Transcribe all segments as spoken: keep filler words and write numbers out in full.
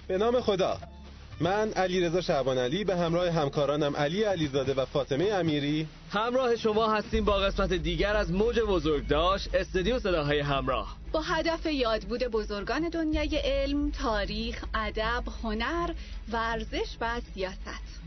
به نام خدا. من علیرضا شعبان علی به همراه همکارانم علی علیزاده و فاطمه امیری همراه شما هستیم با قسمت دیگر از موج بزرگداشت استودیو صداهای همراه، با هدف یادبود بزرگان دنیای علم، تاریخ، ادب، هنر، ورزش و سیاست.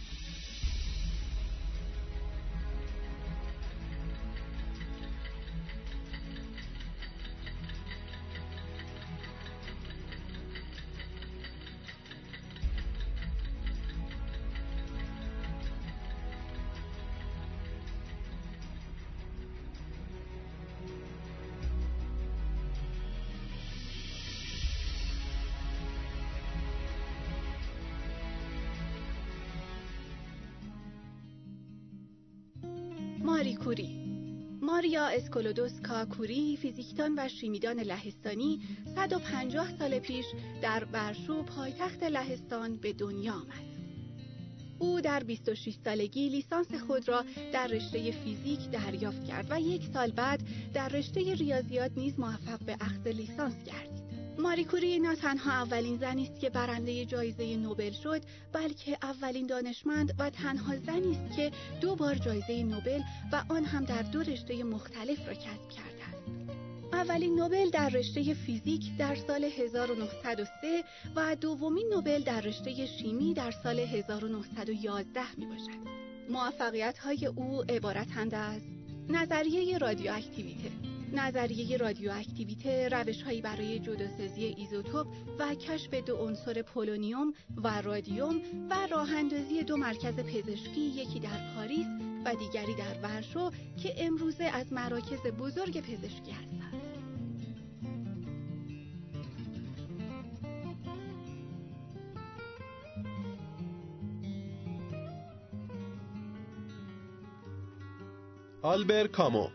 ماری کوری. ماریا اسکلودوسکا کوری، فیزیکدان و شیمیدان لهستانی، صد و پنجاه سال پیش در ورشو پایتخت لهستان به دنیا آمد. او در بیست و شش سالگی لیسانس خود را در رشته فیزیک دریافت کرد و یک سال بعد در رشته ریاضیات نیز موفق به اخذ لیسانس گردید. ماری کوری نه تنها اولین زنی است که برنده جایزه نوبل شد، بلکه اولین دانشمند و تنها زنی است که دو بار جایزه نوبل و آن هم در دو رشته مختلف را کسب کرده است. اولین نوبل در رشته فیزیک در سال هزار و نهصد و سه و دومین نوبل در رشته شیمی در سال هزار و نهصد و یازده می باشد. موفقیت‌های او عبارتند از نظریه رادیواکتیویته، نظریه رادیواکتیویته، روش‌هایی برای جداسازی ایزوتوپ و کشف دو عنصر پولونیوم و رادیوم و راه‌اندازی دو مرکز پزشکی، یکی در پاریس و دیگری در ورشو که امروزه از مراکز بزرگ پزشکی هستند. آلبر کامو،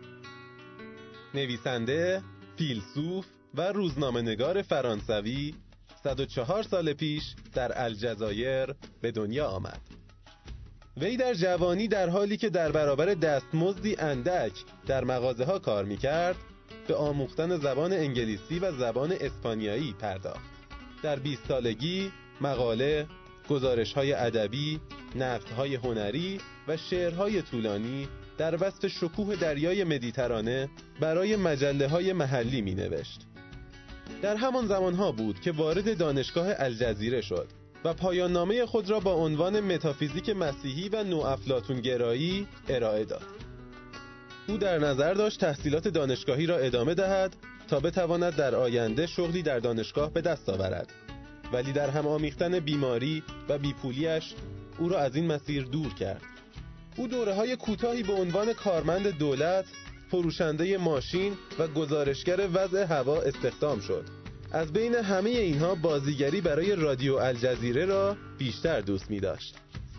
نویسنده، فیلسوف و روزنامه‌نگار فرانسوی، صد و چهار سال پیش در الجزایر به دنیا آمد. وی در جوانی در حالی که در برابر دستمزدی اندک در مغازه‌ها کار می‌کرد، به آموختن زبان انگلیسی و زبان اسپانیایی پرداخت. در بیست سالگی مقاله، گزارش‌های ادبی، نقدهای هنری و شعرهای طولانی در وصف شکوه دریای مدیترانه برای مجله‌های محلی می‌نوشت. در همان زمانها بود که وارد دانشگاه الجزیره شد و پایان نامه خود را با عنوان متافیزیک مسیحی و نوافلاطونگرایی ارائه داد. او در نظر داشت تحصیلات دانشگاهی را ادامه دهد تا بتواند در آینده شغلی در دانشگاه به دست آورد، ولی در هم آمیختن بیماری و بیپولیش او را از این مسیر دور کرد. او دوره‌های کوتاهی به عنوان کارمند دولت، فروشنده ماشین و گزارشگر وضع هوا استخدام شد. از بین همه اینها بازیگری برای رادیو الجزیره را بیشتر دوست می داشت.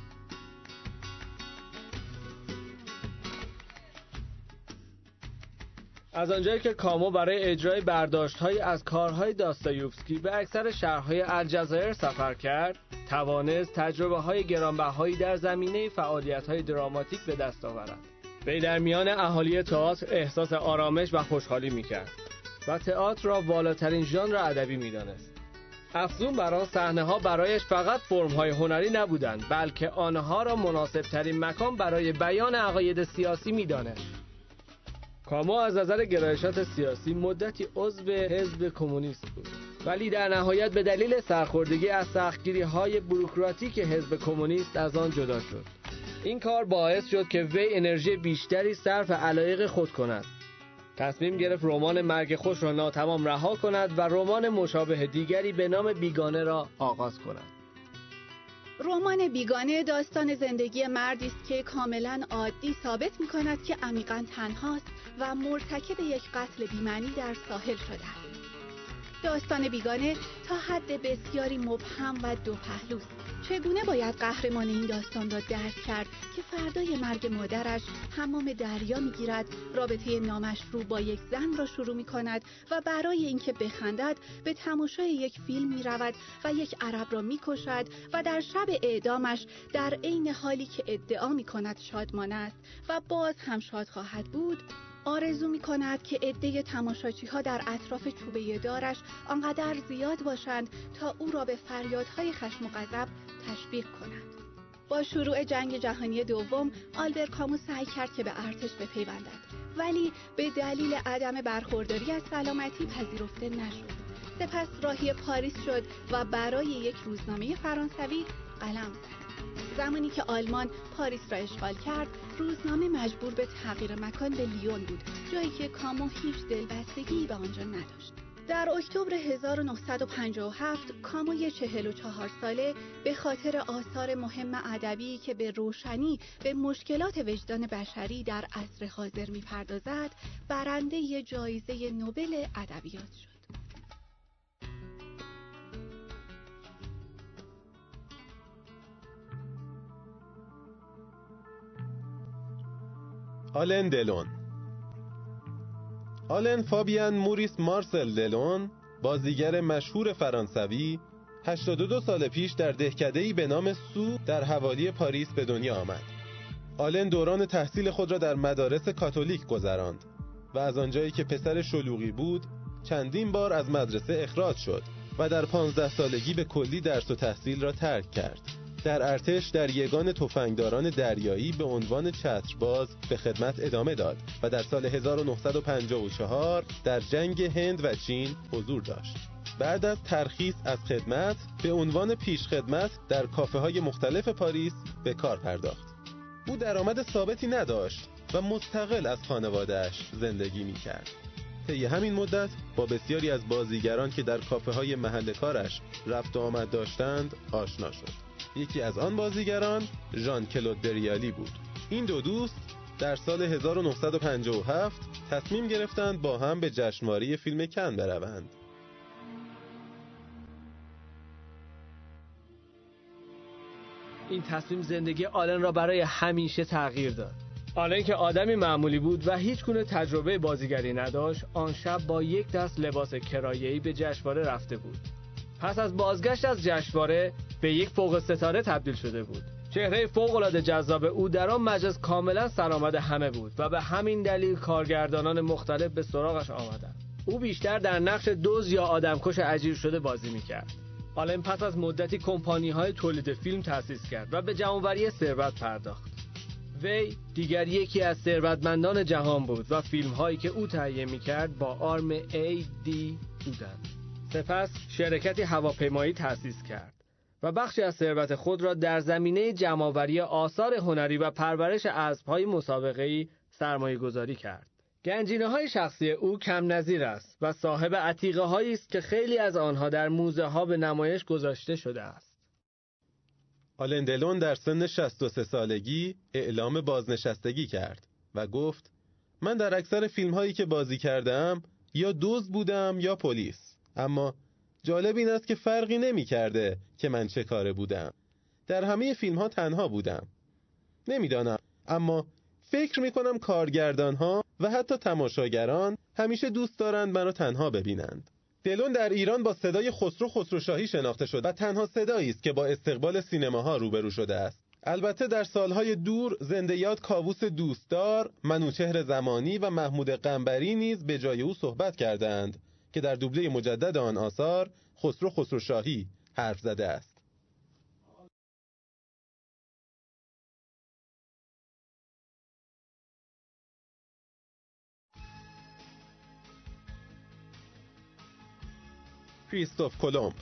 از آنجایی که کامو برای اجرای برداشت‌هایی از کارهای داستایوفسکی به اکثر شهرهای الجزایر سفر کرد، توانست تجربه‌های گرانبهایی در زمینه فعالیت‌های دراماتیک به دست آورد. وی در میان اهالی تئاتر احساس آرامش و خوشحالی می‌کرد و تئاتر را والاترین ژانر ادبی می‌دانست. افزون بر آن، صحنه‌ها برایش فقط فرم‌های هنری نبودند، بلکه آنها را مناسب‌ترین مکان برای بیان عقاید سیاسی می‌دانست. کامو از نظر گرایشات سیاسی مدتی عضو حزب کمونیست بود، ولی در نهایت به دلیل سرخوردگی از سختگیری‌های بوروکراتیک حزب کمونیست از آن جدا شد. این کار باعث شد که وی انرژی بیشتری صرف علایق خود کند. تصمیم گرفت رمان مرگ خوش را ناتمام رها کند و رمان مشابه دیگری به نام بیگانه را آغاز کند. رمان بیگانه داستان زندگی مردی است که کاملا عادی ثابت می‌کند که عمیقاً تنهاست و مرتکب یک قتل بی‌معنی در ساحل شده است. داستان بیگانه تا حد بسیاری مبهم و دو پهلوست. چگونه باید قهرمان این داستان را درک کرد که فردای مرگ مادرش حمام دریا می‌گیرد، رابطه نامشروع با یک زن را شروع می‌کند و برای اینکه بخندد به تماشای یک فیلم می‌رود و یک عرب را می‌کشد و در شب اعدامش در عین حالی که ادعا می‌کند شادمان است و باز هم شاد خواهد بود، آرزو می کند که عده تماشاچی ها در اطراف چوبه دارش آنقدر زیاد باشند تا او را به فریادهای خشم و غضب تشویق کند. با شروع جنگ جهانی دوم، آلبر کامو سعی کرد که به ارتش بپیوندد، ولی به دلیل عدم برخورداری از سلامتی پذیرفته نشد. سپس راهی پاریس شد و برای یک روزنامه فرانسوی قلم زد. زمانی که آلمان پاریس را اشغال کرد، روزنامه مجبور به تغییر مکان به لیون بود، جایی که کامو هیچ دلبستگی به آنجا نداشت. در اکتبر هزار و نهصد و پنجاه و هفت کاموی چهل و چهار ساله به خاطر آثار مهم ادبی که به روشنی به مشکلات وجدان بشری در عصر حاضر می‌پردازد، برنده جایزه نوبل ادبیات شد. آلن دلون. آلن فابیان موریس مارسل دلون، بازیگر مشهور فرانسوی، هشتاد و دو سال پیش در دهکده‌ای به نام سو در حوالی پاریس به دنیا آمد. آلن دوران تحصیل خود را در مدارس کاتولیک گذراند و از آنجایی که پسر شلوغی بود، چندین بار از مدرسه اخراج شد و در پانزده سالگی به کلی درس و تحصیل را ترک کرد. در ارتش در یگان تفنگداران دریایی به عنوان چترباز به خدمت ادامه داد و در سال هزار و نهصد و پنجاه و چهار در جنگ هند و چین حضور داشت. بعد از ترخیص از خدمت به عنوان پیش خدمت در کافه های مختلف پاریس به کار پرداخت. او درآمد ثابتی نداشت و مستقل از خانواده‌اش زندگی می‌کرد. طی همین مدت با بسیاری از بازیگران که در کافه های محل کارش رفت و آمد داشتند آشنا شد. یکی از آن بازیگران ژان کلود دریالی بود. این دو دوست در سال هزار و نهصد و پنجاه و هفت تصمیم گرفتند با هم به جشنواره فیلم کن بروند. این تصمیم زندگی آلن را برای همیشه تغییر داد. آلن که آدمی معمولی بود و هیچ گونه تجربه بازیگری نداشت، آن شب با یک دست لباس کرایه‌ای به جشنواره رفته بود. پس از بازگشت از جشنواره به یک فوق ستاره تبدیل شده بود. چهره فوق‌العاده جذاب او در آن مجلس کاملا سرآمد همه بود و به همین دلیل کارگردانان مختلف به سراغش آمدند. او بیشتر در نقش دزد یا آدمکش اجیر شده بازی می‌کرد. آلن پس از مدتی کمپانی‌های تولید فیلم تأسیس کرد و به جمع‌آوری ثروت پرداخت. وی دیگر یکی از ثروتمندان جهان بود و فیلم‌هایی که او تهیه می‌کرد با آرم ای دی بودند. سپس شرکتی هواپیمایی تأسیس کرد و بخشی از ثروت خود را در زمینه جمع‌آوری آثار هنری و پرورش اسب‌های مسابقه‌ای سرمایه‌گذاری کرد. گنجینه‌های شخصی او کم نظیر است و صاحب عتیقه‌هایی است که خیلی از آنها در موزه‌ها به نمایش گذاشته شده است. آلن دلون در سن شصت و سه سالگی اعلام بازنشستگی کرد و گفت: من در اکثر فیلم‌هایی که بازی کردم یا دزد بودم یا پلیس، اما جالب این است که فرقی نمی‌کرده که من چه کاره بودم. در همه فیلم‌ها تنها بودم. نمی‌دانم، اما فکر می‌کنم کارگردان‌ها و حتی تماشاگران همیشه دوست دارند منو تنها ببینند. دلون در ایران با صدای خسرو خسروشاهی شناخته شد و تنها صدایی است که با استقبال سینماها روبرو شده است. البته در سالهای دور زنده یاد کاووس دوستدار، منوچهر زمانی و محمود قنبری نیز به جای او صحبت کردند که در دوبله مجدد آن آثار خسرو خسروشاهی حرف زده است. کریستوف کلمب،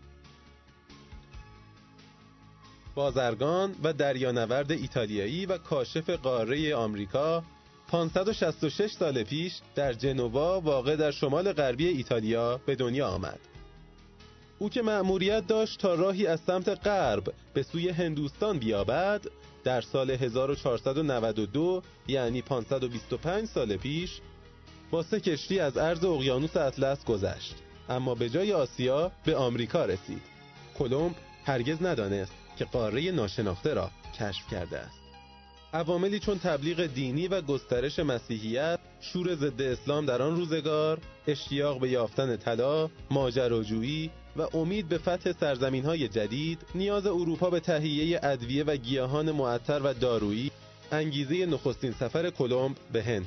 بازرگان و دریانورد ایتالیایی و کاشف قاره آمریکا، پانصد و شصت و شش سال پیش در جنوا واقع در شمال غربی ایتالیا به دنیا آمد. او که مأموریت داشت تا راهی از سمت غرب به سوی هندوستان بیابد، در سال هزار و چهارصد و نود و دو یعنی پانصد و بیست و پنج سال پیش با سه کشتی از عرض اقیانوس اطلس گذشت، اما به جای آسیا به آمریکا رسید. کلمب هرگز ندانست که قاره ناشناخته را کشف کرده است. عواملی چون تبلیغ دینی و گسترش مسیحیت، شور ضد اسلام در آن روزگار، اشتیاق به یافتن طلا، ماجراجویی و امید به فتح سرزمین‌های جدید، نیاز اروپا به تهیه ادویه و گیاهان معطر و دارویی، انگیزه نخستین سفر کلمب به هند شد.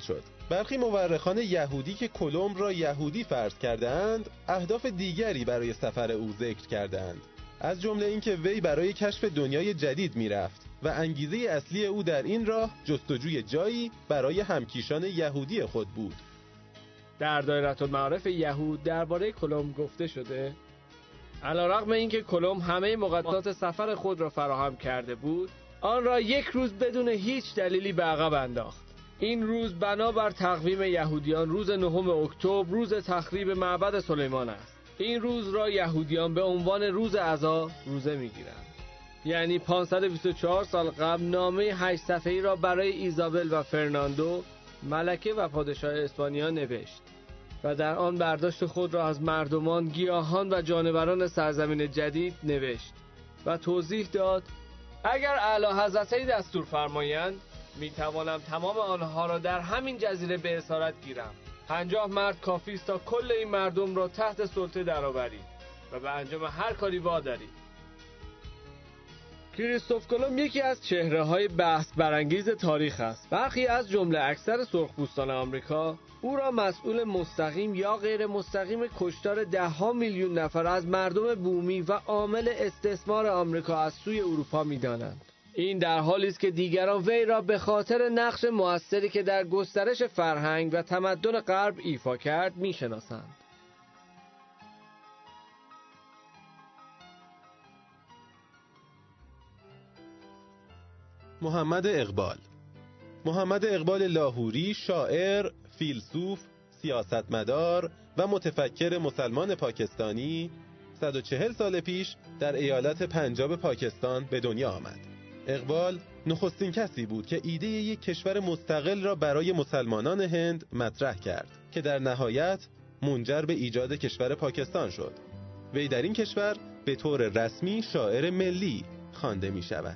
برخی مورخان یهودی که کلمب را یهودی فرض کردند، اهداف دیگری برای سفر او ذکر کردند، از جمله اینکه وی برای کشف دنیای جدید میرفت و انگیزه اصلی او در این راه جستجوی جایی برای همکیشان یهودی خود بود. در دایرةالمعارف یهود درباره کلمب گفته شده: علیرغم اینکه کلمب همه مقدمات سفر خود را فراهم کرده بود، آن را یک روز بدون هیچ دلیلی به عقب انداخت. این روز بنابر تقویم یهودیان روز نهم اکتبر روز تخریب معبد سلیمان است. این روز را یهودیان به عنوان روز عزا روزه می‌گیرند. یعنی پانصد و بیست و چهار سال قبل نامه هشت صفحه‌ای را برای ایزابل و فرناندو، ملکه و پادشاه اسپانیا نوشت و در آن برداشت خود را از مردمان، گیاهان و جانوران سرزمین جدید نوشت و توضیح داد: اگر اعلی حضرت‌های دستور فرمایند می توانم تمام آنها را در همین جزیره به اسارت گیرم. پنجاه مرد کافی است تا کل این مردم را تحت سلطه درآورید و به انجام هر کاری وادارید. کریستوف کلمب یکی از چهره‌های بحث برانگیز تاریخ است. برخی از جمله اکثر سرخپوستان آمریکا او را مسئول مستقیم یا غیر مستقیم کشتار ده ها میلیون نفر از مردم بومی و عامل استثمار آمریکا از سوی اروپا می‌دانند. این در حالی است که دیگران وی را به خاطر نقش موثری که در گسترش فرهنگ و تمدن غرب ایفا کرد می‌شناسند. محمد اقبال محمد اقبال لاهوری، شاعر، فیلسوف، سیاستمدار و متفکر مسلمان پاکستانی، صد و چهل سال پیش در ایالت پنجاب پاکستان به دنیا آمد. اقبال نخستین کسی بود که ایده یک کشور مستقل را برای مسلمانان هند مطرح کرد که در نهایت منجر به ایجاد کشور پاکستان شد. وی در این کشور به طور رسمی شاعر ملی خوانده می شود.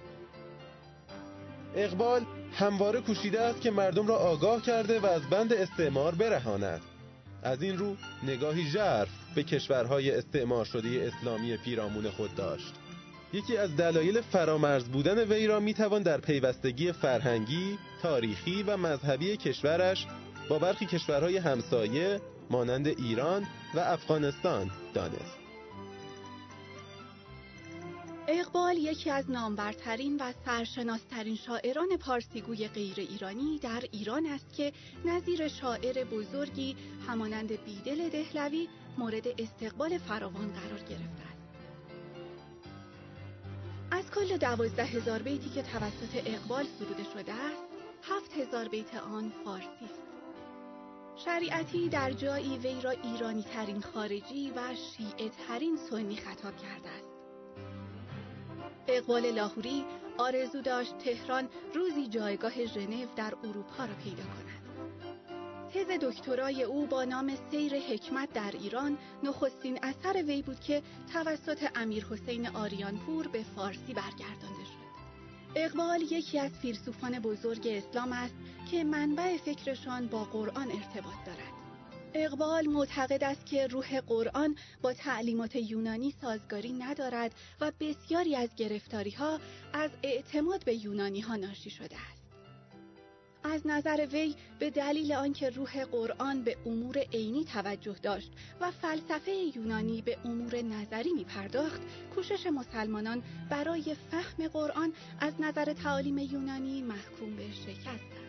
اقبال همواره کوشیده است که مردم را آگاه کرده و از بند استعمار برهاند. از این رو نگاهی ژرف به کشورهای استعمار شده اسلامی پیرامون خود داشت. یکی از دلایل فرامرز بودن وی را میتوان در پیوستگی فرهنگی، تاریخی و مذهبی کشورش با برخی کشورهای همسایه مانند ایران و افغانستان دانست. اقبال یکی از نامورترین و سرشناسترین شاعران پارسیگوی غیر ایرانی در ایران است که نظیر شاعر بزرگی همانند بیدل دهلوی مورد استقبال فراوان قرار گرفته است. از کل دوازده هزار بیتی که توسط اقبال سروده شده است، هفت هزار بیت آن فارسی است. شریعتی در جایی وی را ایرانی ترین خارجی و شیعه ترین سنی خطاب کرده است. اقبال لاهوری آرزو داشت تهران روزی جایگاه ژنو در اروپا را پیدا کند. تز دکترای او با نام سیر حکمت در ایران نخستین اثر وی بود که توسط امیر حسین آریانپور به فارسی برگردانده شد. اقبال یکی از فیلسوفان بزرگ اسلام است که منبع فکرشان با قرآن ارتباط دارد. اقبال معتقد است که روح قرآن با تعلیمات یونانی سازگاری ندارد و بسیاری از گرفتاری‌ها از اعتماد به یونانی‌ها ناشی شده است. از نظر وی به دلیل آنکه روح قرآن به امور عینی توجه داشت و فلسفه یونانی به امور نظری می‌پرداخت، کوشش مسلمانان برای فهم قرآن از نظر تعالیم یونانی محکوم به شکست است.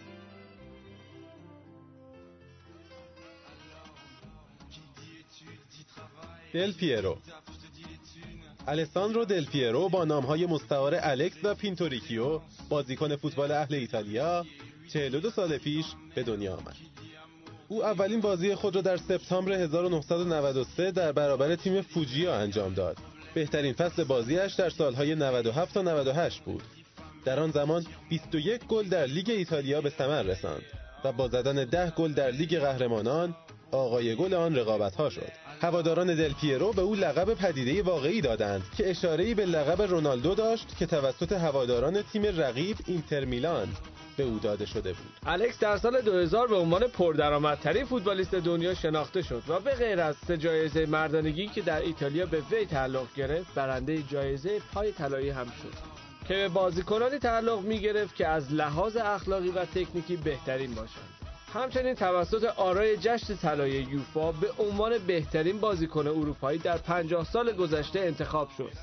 دل پیرو الساندرو دل پیرو با نام‌های مستعار الکس و پینتوریکیو، بازیکن فوتبال اهل ایتالیا، چهل و دو سال پیش به دنیا آمد. او اولین بازی خود را در سپتامبر هزار و نهصد و نود و سه در برابر تیم فوجیا انجام داد. بهترین فصل بازیش در سالهای نود و هفت تا نود و هشت بود. در آن زمان بیست و یک گل در لیگ ایتالیا به ثمر رساند و با زدن ده گل در لیگ قهرمانان آقای گل آن رقابت‌ها شد. هواداران دل پیرو به او لقب پدیده واقعی دادند که اشاره‌ای به لقب رونالدو داشت که توسط هواداران تیم رقیب اینتر میلان به او داده شده بود. الکس در سال دو هزار به عنوان پردرآمدترین فوتبالیست دنیا شناخته شد و به غیر از سه جایزه مردانگی که در ایتالیا به وی تعلق گرفت، برنده جایزه پای طلایی هم شد که به بازیکنانی تعلق می‌گرفت که از لحاظ اخلاقی و تکنیکی بهترین باشند. همچنین توسط آرای جشن طلای یوفا به عنوان بهترین بازیکن اروپایی در پنجاه سال گذشته انتخاب شد.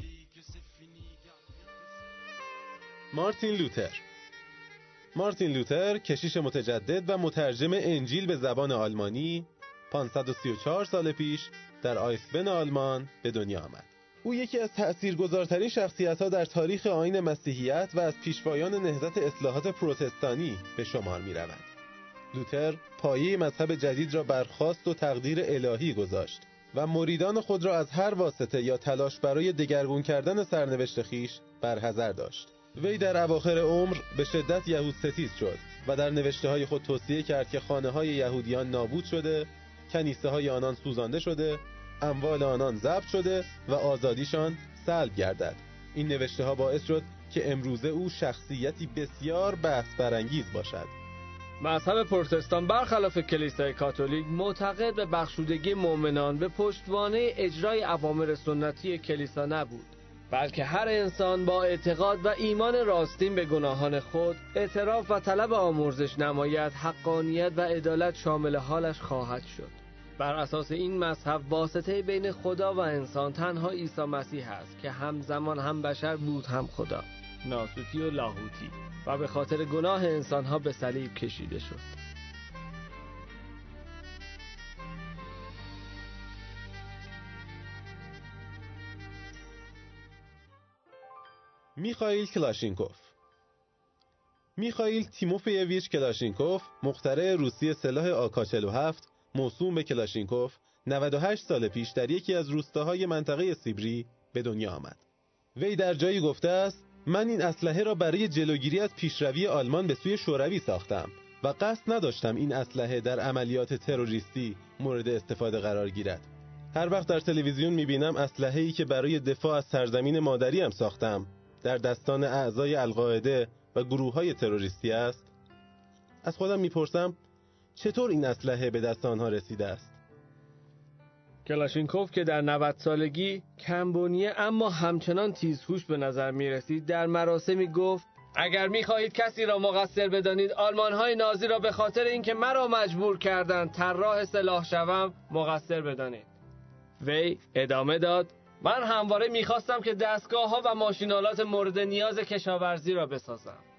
مارتین لوتر مارتین لوتر کشیش متجدد و مترجم انجیل به زبان آلمانی پانصد و سی و چهار سال پیش در آیسبن آلمان به دنیا آمد. او یکی از تأثیرگذارترین شخصیت‌ها در تاریخ آیین مسیحیت و از پیشوایان نهضت اصلاحات پروتستانی به شمار می‌رود. لوتر پایه مذهب جدید را برخاست و تقدیر الهی گذاشت و مریدان خود را از هر واسطه یا تلاش برای دگرگون کردن سرنوشت خویش برحذر داشت. وی در اواخر عمر به شدت یهود ستیز شد و در نوشته‌های خود توصیه کرد که خانه‌های یهودیان نابود شده، کنیسه‌های آنان سوزانده شده، اموال آنان ضبط شده و آزادیشان سلب گردد. این نوشته‌ها باعث شد که امروزه او شخصیتی بسیار بحث برانگیز باشد. مذهب پروتستان برخلاف کلیسای کاتولیک معتقد به بخشودگی مؤمنان به پشتوانه اجرای اوامر سنتی کلیسا نبود، بلکه هر انسان با اعتقاد و ایمان راستین به گناهان خود اعتراف و طلب آمرزش نماید، حقانیت و عدالت شامل حالش خواهد شد. بر اساس این مذهب واسطه بین خدا و انسان تنها عیسی مسیح است که همزمان هم بشر بود هم خدا، ناسوتی و لاهوتی، و به خاطر گناه انسانها به صلیب کشیده شد. میخائیل کلاشینکوف میخائیل تیموفیویچ کلاشینکوف، مخترع روسی سلاح آ کا چهل و هفت موسوم به کلاشینکوف، نود و هشت سال پیش در یکی از روستاهای منطقه سیبری به دنیا آمد. وی در جایی گفته است: من این اسلحه را برای جلوگیری از پیشروی آلمان به سوی شوروی ساختم و قصد نداشتم این اسلحه در عملیات تروریستی مورد استفاده قرار گیرد. هر وقت در تلویزیون می‌بینم اسلحه‌ای که برای دفاع از سرزمین مادریم ساختم در دستان اعضای القاعده و گروه‌های تروریستی است، از خودم میپرسم چطور این اسلحه به دست آنها رسیده است. کلاشینکوف که در نود سالگی کمبونیه اما همچنان تیزهوش به نظر می رسید، در مراسمی گفت: اگر می خواهید کسی را مقصر بدانید، آلمان‌های نازی را به خاطر اینکه مرا مجبور کردند طراح سلاح شوم مقصر بدانید. وی ادامه داد: من همواره می خواستم که دستگاه‌ها و ماشین‌آلات مورد نیاز کشاورزی را بسازم.